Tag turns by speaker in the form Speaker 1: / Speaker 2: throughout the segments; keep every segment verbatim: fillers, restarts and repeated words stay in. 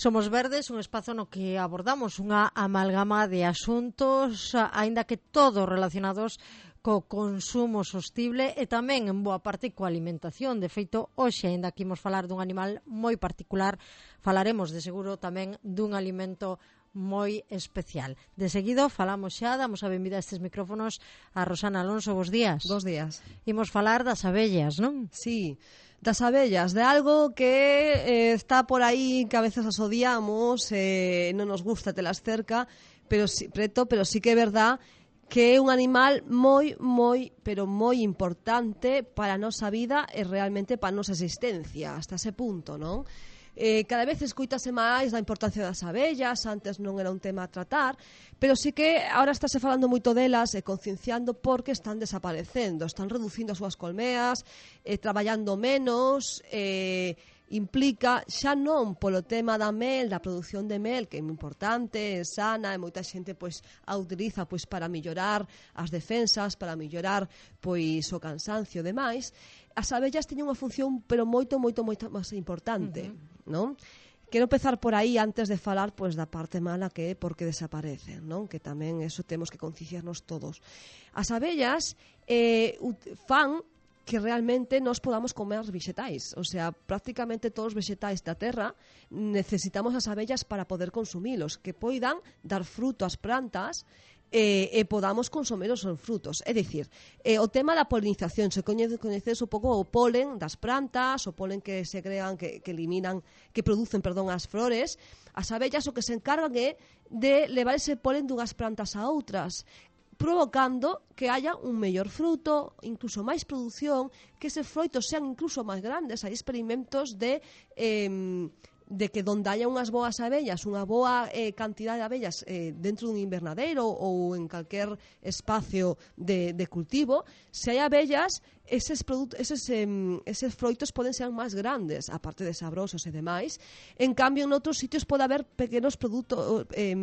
Speaker 1: Somos Verdes, un espazo no que abordamos unha amalgama de asuntos, aínda que todos relacionados co consumo sostible e tamén en boa parte coa alimentación. De feito, hoxe, aínda que imos falar dun animal moi particular, falaremos de seguro tamén dun alimento moi especial. De seguido, falamos xa, damos a benvida a estes micrófonos a Rosana Alonso. Bos días.
Speaker 2: Bos días.
Speaker 1: Imos falar das abellas, non?
Speaker 2: Sí, das abellas, de algo que eh, está por aí, que a veces as odiamos, eh, non nos gusta telas cerca, pero sí, preto, pero sí que é verdad que é un animal moi, moi, pero moi importante para a nosa vida e realmente para a nosa existencia, hasta ese punto, non? Eh, cada vez escoítase máis da importancia das abellas, antes non era un tema a tratar, pero sí que agora estáse falando moito delas e concienciando porque están desaparecendo, están reducindo as súas colmeas, eh, traballando menos, eh, implica xa non polo tema da mel, da produción de mel, que é moi importante, é sana, e moita xente pois a utiliza pois para mellorar as defensas, para mellorar pois o cansancio e demais. As abellas teñen unha función pero moito, moito, moito máis importante, uh-huh. non? Quero empezar por aí antes de falar pois da parte mala que é porque desaparecen, non? Que tamén eso temos que concienciarnos todos. As abellas eh, fan que realmente nós podamos comer vexetais, o sea, prácticamente todos os vexetais da terra necesitamos as abellas para poder consumilos, que poidan dar fruto ás plantas e, e podamos consumir os frutos. É dicir, eh, o tema da polinización, se coñece, coñeces un pouco o polen das plantas, o polen que se crean, que, que eliminan, que producen, perdón, as flores. As abellas o que se encargan é de levar ese polen dunhas plantas a outras, provocando que haya un mellor fruto, incluso máis produción, que eses froitos sean incluso máis grandes. Hai experimentos de eh, de que donde haya unhas boas abellas, unha boa eh, cantidad de abellas eh, dentro dun invernadeiro ou en calquer espacio de, de cultivo, se hai abellas, eses, produtos, eses, eh, eses froitos poden ser máis grandes, aparte de sabrosos e demais. En cambio, en outros sitios pode haber pequenos produtos... Eh,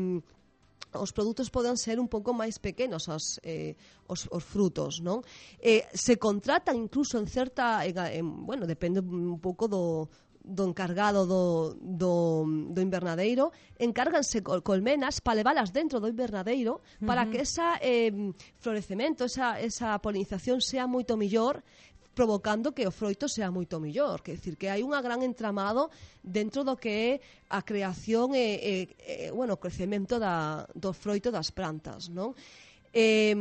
Speaker 2: os produtos poden ser un pouco máis pequenos os, eh, os, os frutos, non? Eh, se contratan incluso en certa, en, en, bueno, depende un pouco do, do encargado do, do, do invernadeiro, encárganse col, colmenas para leválas dentro do invernadeiro para uh-huh. que esa eh, florecemento, esa, esa polinización sea moito mellor, provocando que o froito sea moito mellor, que decir que hai un gran entramado dentro do que é a creación e, e, e bueno, o crecemento da, do froito das plantas, non? Eh,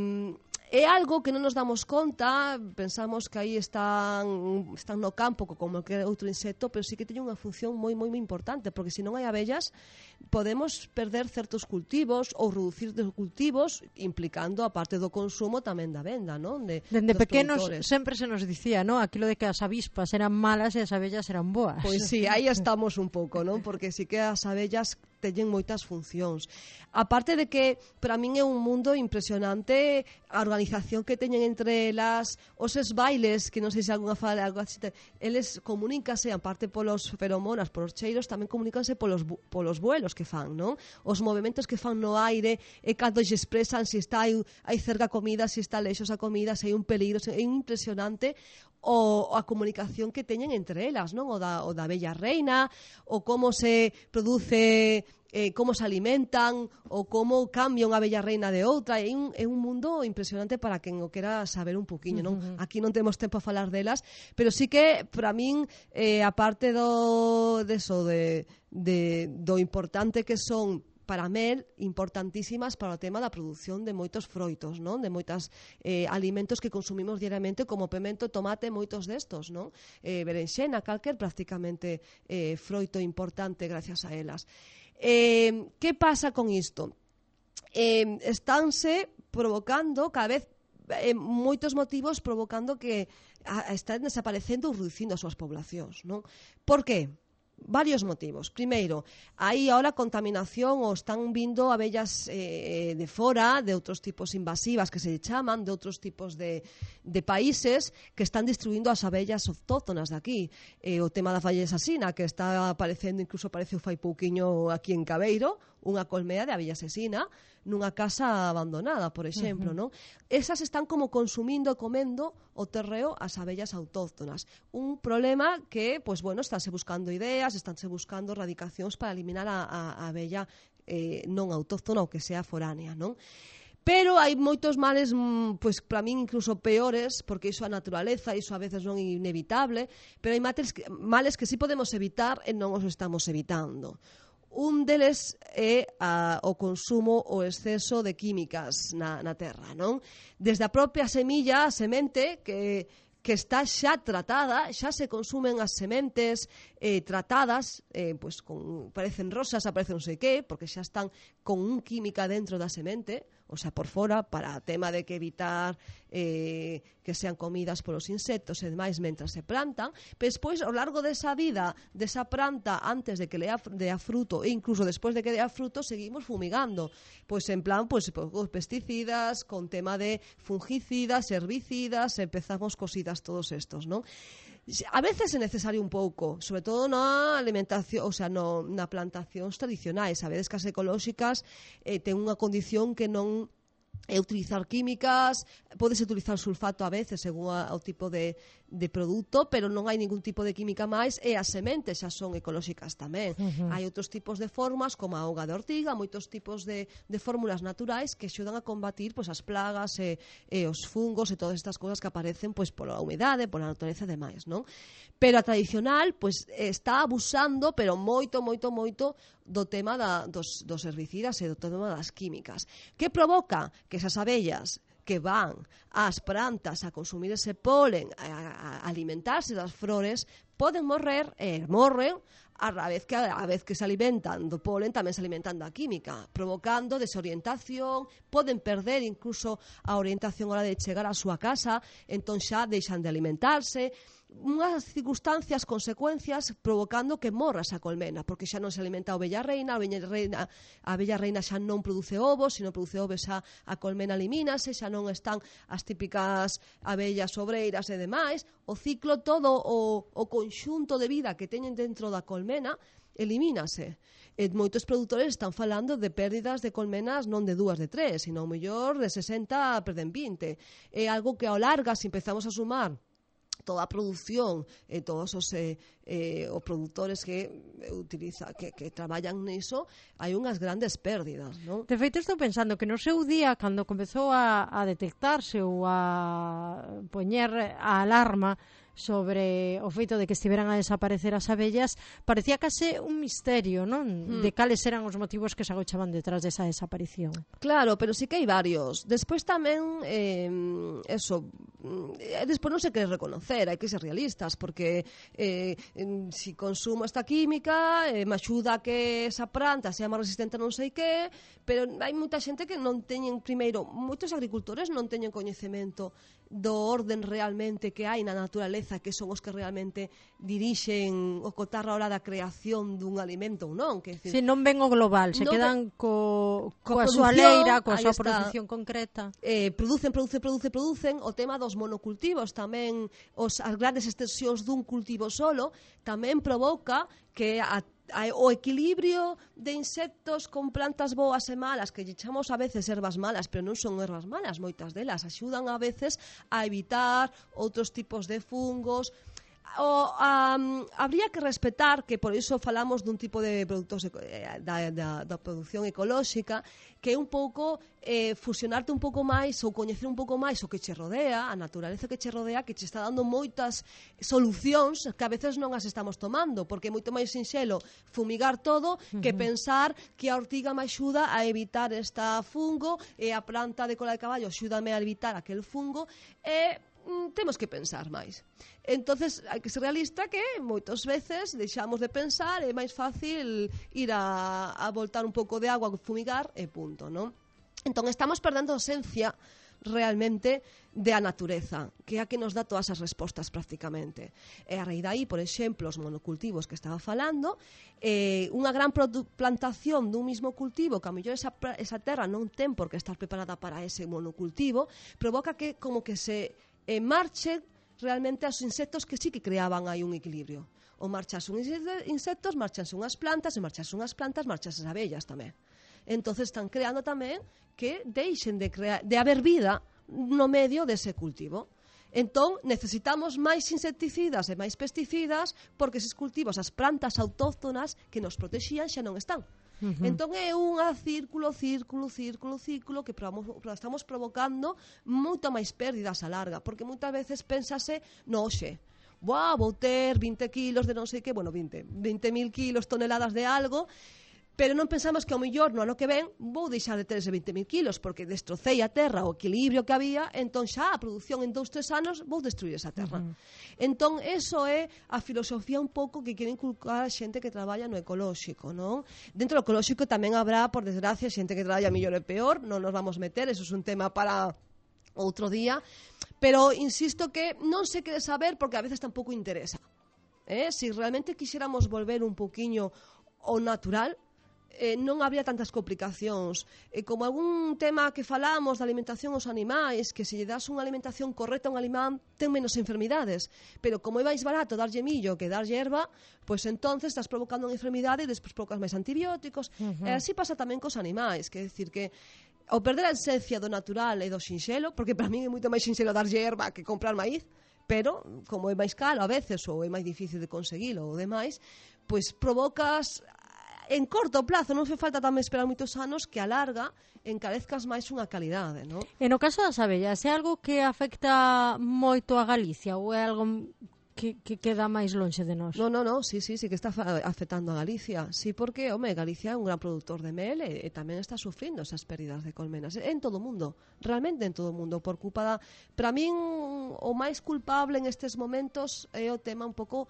Speaker 2: é algo que non nos damos conta, pensamos que aí están, están no campo como que outro insecto, pero sí que teñen unha función moi, moi, moi importante, porque se non hai abellas podemos perder certos cultivos ou reducir os cultivos, implicando a parte do consumo tamén da venda, non? De,
Speaker 1: Dende pequenos produtores. Sempre se nos dicía, non? Aquilo de que as avispas eran malas e as abellas eran boas.
Speaker 2: Pois sí, aí estamos un pouco, non? Porque sí que as abellas teñen moitas funcións. A parte de que, para min é un mundo impresionante a organización que teñen entre elas, os bailes, que non sei se alguna fala algo así, eles comunícanse, aparte polos feromonas, polos cheiros, tamén comunícanse polos, polos vuelos que fan, non? Os movimentos que fan no aire, e cando se expresan se está hai, hai cerca comida, se está lexos a comida, se hai un peligro, é impresionante o a comunicación que teñen entre elas, non? O da, o da bella reina, o como se produce, eh, como se alimentan, o como cambia unha bella reina de outra. É un, é un mundo impresionante para quen o quera saber un poquinho, non? Uh-huh. Aquí non temos tempo a falar delas, pero sí que, para min, eh, a parte do, de eso, de, de, do importante que son para mel, importantísimas para o tema da produción de moitos froitos, non? De moitos eh, alimentos que consumimos diariamente, como pemento, tomate, moitos destos, non? Eh, berenxena, calquer, prácticamente eh, froito importante gracias a elas. Eh, que pasa con isto? Eh, estánse provocando cada vez eh, moitos motivos provocando que a, a están desaparecendo ou reducindo as súas poblacións, non? Por que? Varios motivos. Primeiro, hai ahora contaminación ou están vindo abellas eh, de fora, de outros tipos invasivas que se chaman, de outros tipos de, de países que están destruindo as abellas autóctonas de aquí. Eh, o tema da falla asasina, que está aparecendo, incluso apareceu fai pouquiño aquí en Cabeiro, unha colmea de abella asesina nunha casa abandonada, por exemplo, uh-huh. non? Esas están como consumindo e comendo o terreo as abellas autóctonas. Un problema que, pois, bueno, estánse buscando ideas, estánse buscando radicacións para eliminar a, a, a abella eh, non autóctona ou que sea foránea, non? Pero hai moitos males, pois para min incluso peores, porque iso é a naturaleza, iso a veces non é inevitable, pero hai males que, males que sí podemos evitar e non os estamos evitando. Un deles é a, o consumo o exceso de químicas na, na terra, non? Desde a propia semilla, a semente, que, que está xa tratada, xa se consumen as sementes eh, tratadas, eh, pues con, parecen rosas, aparecen non sei que, porque xa están con un química dentro da semente, o sea, por fora, para tema de que evitar eh, que sean comidas polos insectos e demais mentras se plantan, pero despois, ao largo desa vida desa planta, antes de que lea, dea fruto, e incluso despois de que dea fruto, seguimos fumigando, pois en plan, pois, con pesticidas, con tema de fungicidas, herbicidas, empezamos cosidas todos estos, non? A veces é necesario un pouco, sobre todo na alimentación, o sea, no, na plantacións tradicionais. Sabedes que as ecolóxicas eh, ten unha condición que non é utilizar químicas, podes utilizar sulfato a veces según a, o tipo de, de produto, pero non hai ningún tipo de química máis, e as sementes xa son ecolóxicas tamén. Uh-huh. Hai outros tipos de formas, como a auga de ortiga, moitos tipos de, de fórmulas naturais que axudan a combatir pois, as plagas e, e os fungos e todas estas cosas que aparecen pois, pola humidade, pola natureza e demais, non? Pero a tradicional pois, está abusando, pero moito, moito, moito do tema da, dos, dos herbicidas e do tema das químicas. Que provoca que esas abellas que van ás plantas a consumir ese polen, a, a alimentarse das flores, poden morrer, e morren, a vez que a vez que se alimentan do polen, tamén se alimentan da química, provocando desorientación, poden perder incluso a orientación a hora de chegar á súa casa, entón xa deixan de alimentarse, unhas circunstancias, consecuencias provocando que morra esa colmena, porque xa non se alimenta a abella reina, a abella reina, a abella reina xa non produce ovos, se non produce ovos xa a colmena elimínase, xa non están as típicas abellas obreiras e demais, o ciclo todo, o, o conxunto de vida que teñen dentro da colmena elimínase. E moitos produtores están falando de pérdidas de colmenas non de dúas, de tres, sino ao mellor de sesenta, perden vinte. É algo que ao larga, se empezamos a sumar toda a produción e todos os, eh, eh, os produtores que utiliza, que, que traballan niso, hai unhas grandes pérdidas, non?
Speaker 1: De feito, estou pensando que no seu día, cando comezou a, a detectarse ou a poñer a alarma sobre o feito de que estiveran a desaparecer as abellas, parecía case un misterio, non? Mm. De cales eran os motivos que se agochaban detrás desa desaparición.
Speaker 2: Claro, pero sí que hai varios. Despois tamén, eh, eso, despois non se quere reconocer, hai que ser realistas, porque eh, si consumo esta química, eh, me axuda a que esa planta sea máis resistente a non sei que, pero hai moita xente que non teñen, primeiro, moitos agricultores non teñen coñecemento do orden realmente que hai na naturaleza, que son os que realmente dirixen o cotar a hora da creación dun alimento ou non. Que,
Speaker 1: si non ven o global, se
Speaker 2: non
Speaker 1: quedan co, coa
Speaker 2: produción,
Speaker 1: súa leira, coa súa
Speaker 2: está,
Speaker 1: produción concreta.
Speaker 2: Eh, producen, producen, producen, producen. O tema dos monocultivos tamén, os, as grandes extensións dun cultivo solo, tamén provoca que a o equilibrio de insectos con plantas boas e malas, que lle chamamos a veces ervas malas, pero non son ervas malas, moitas delas axudan a veces a evitar outros tipos de fungos. O, um, habría que respetar, que por iso falamos dun tipo de produtos eh, da, da, da produción ecolóxica, que é un pouco eh, fusionarte un pouco máis ou coñecer un pouco máis o que che rodea, a naturaleza que che rodea, que che está dando moitas solucións que a veces non as estamos tomando, porque é moito máis sinxelo fumigar todo que uh-huh. pensar que a ortiga me axuda a evitar esta fungo e a planta de cola de caballo axúdame a evitar aquel fungo, e temos que pensar máis. Entonces, hai que ser realista, que moitas veces deixamos de pensar, é máis fácil ir a, a voltar un pouco de agua, fumigar e punto, non? Entón, estamos perdendo a esencia realmente de a natureza, que é a que nos dá todas as respostas prácticamente. E a raíz daí, por exemplo, os monocultivos que estaba falando, eh, unha gran plantación dun mismo cultivo, que a mellor esa, esa terra non ten por que estar preparada para ese monocultivo, provoca que como que se eh, marchen realmente aos insectos que sí que creaban aí un equilibrio. O marchas uns insectos, marchanse unhas plantas, e marchas unhas plantas, marchas as abellas tamén. entonces están creando tamén que deixen de, crear, de haber vida no medio dese cultivo. Entón, necesitamos máis insecticidas e máis pesticidas porque eses cultivos, as plantas autóctonas que nos protexían xa non están. Uh -huh. Entón é unha círculo, círculo, círculo, círculo que estamos provocando moita máis pérdidas a larga, porque moitas veces pénsase no hoxe, Buah, vou ter vinte kilos de non sei que, bueno, vinte, vinte mil kilos, toneladas de algo, pero non pensamos que ao mellor no ano que ven vou deixar de ter ese vinte mil kilos porque destrocei a terra, o equilibrio que había, entón xa a produción en dous, tres anos vou destruir esa terra. Uh -huh. Entón, eso é a filosofía un pouco que quere inculcar a xente que traballa no ecolóxico, non? Dentro do ecolóxico tamén habrá, por desgracia, xente que traballa mellor e peor, non nos vamos meter, eso é un tema para outro día, pero insisto que non se quere saber porque a veces tampouco interesa. Eh? Si realmente quixéramos volver un poquinho ao natural, Eh, non habría tantas complicacións. Eh, como algún tema que falamos da alimentación aos animais, que se lle das unha alimentación correcta a un animal ten menos enfermidades, pero como é máis barato darlle millo que darlle erva, pois pues entonces estás provocando unha enfermidade e despois provocas máis antibióticos. Uh -huh. E así pasa tamén cos animais, que é dicir que ao perder a esencia do natural e do sinxelo, porque para mí é moito máis sinxelo darlle erva que comprar maíz, pero como é máis caro a veces ou é máis difícil de conseguilo ou demais, pois provocas en corto plazo, non fe falta tamén esperar moitos anos que a larga encarezcas máis unha calidade, non?
Speaker 1: E no caso das abellas, é algo que afecta moito a Galicia ou é algo que, que queda máis lonxe de nós?
Speaker 2: Non, non, non, sí, sí, sí que está afectando a Galicia. Sí, porque, home, Galicia é un gran produtor de mel e, e tamén está sufrindo esas pérdidas de colmenas. En todo o mundo, realmente en todo o mundo, por culpa da... Para min, o máis culpable en estes momentos é o tema un pouco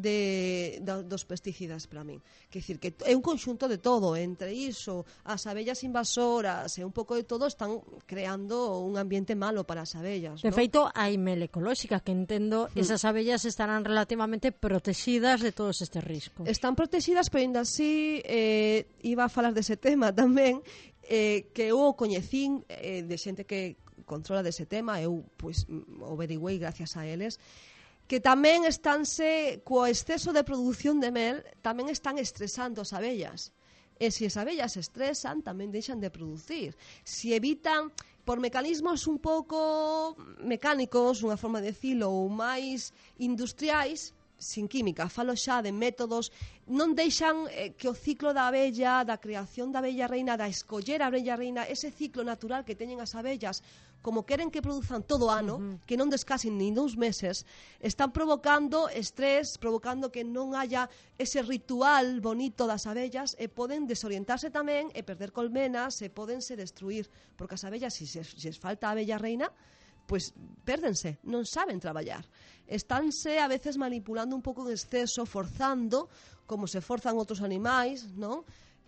Speaker 2: de, de dos pesticidas para min. Quer dicir, que é un conxunto de todo, entre iso, as abellas invasoras e un pouco de todo están creando un ambiente malo para as abellas,
Speaker 1: de
Speaker 2: ¿no?
Speaker 1: feito, hai mel ecolóxica, que entendo, mm. esas abellas estarán relativamente protegidas de todos estes riscos.
Speaker 2: Están protegidas, pero ainda así eh, iba a falar dese tema tamén, eh, que eu coñecín eh, de xente que controla dese tema, eu pois, o averiguei gracias a eles, que tamén estánse, co exceso de produción de mel, tamén están estresando as abellas. E se as abellas se estresan, tamén deixan de producir. Se evitan, por mecanismos un pouco mecánicos, unha forma de decirlo, ou máis industriais, sin química, falo xa de métodos, non deixan eh, que o ciclo da abella, da creación da abella reina, da escoller a abella reina, ese ciclo natural que teñen as abellas, como queren que produzan todo o ano, uh -huh. que non descasen nin dous meses, están provocando estrés, provocando que non haya ese ritual bonito das abellas e poden desorientarse tamén e perder colmenas e podense destruir, porque as abellas, se si les falta a abella reina, pois pérdense, non saben traballar. Estánse a veces manipulando un pouco en exceso, forzando, como se forzan outros animais, non?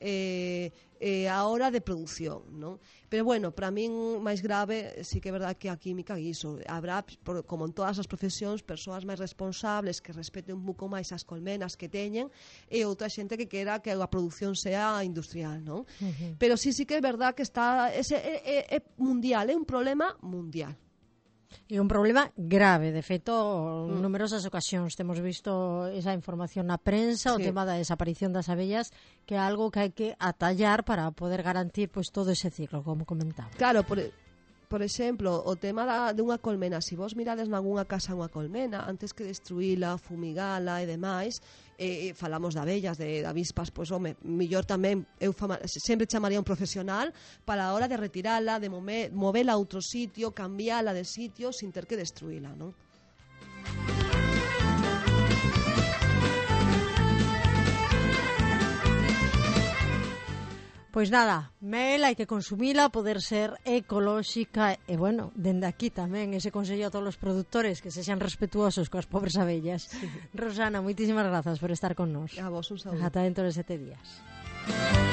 Speaker 2: Eh, eh, a hora de produción, non? Pero bueno, para min máis grave sí que é verdade que a química iso, habrá, por, como en todas as profesións, persoas máis responsables que respeten un pouco máis as colmenas que teñen e outra xente que quera que a produción sea industrial, non? Uh -huh. Pero sí, sí que é verdade que está ese, é, é, é mundial, é un problema mundial.
Speaker 1: E un problema grave, de feito, en mm. numerosas ocasións temos visto esa información na prensa, sí. O tema da desaparición das abellas, que é algo que hai que atallar para poder garantir pois todo ese ciclo, como comentaba.
Speaker 2: Claro, por, por exemplo, o tema da, de unha colmena, se si vos mirades nalgúnha casa unha colmena, antes que destruíla, fumigala e demais, eh, falamos de abellas, de, de avispas, pois, home, millor tamén, eu fama, sempre chamaría un profesional para a hora de retirala, de mover, movela a outro sitio, cambiala de sitio, sin ter que destruíla, non?
Speaker 1: Pois nada, mel hai que consumila, poder ser ecolóxica e, bueno, dende aquí tamén ese consello a todos os produtores que sexan respetuosos coas pobres abellas. Sí. Rosana, moitísimas grazas por estar con nós.
Speaker 2: A vos un saúdo.
Speaker 1: Ata dentro de sete días.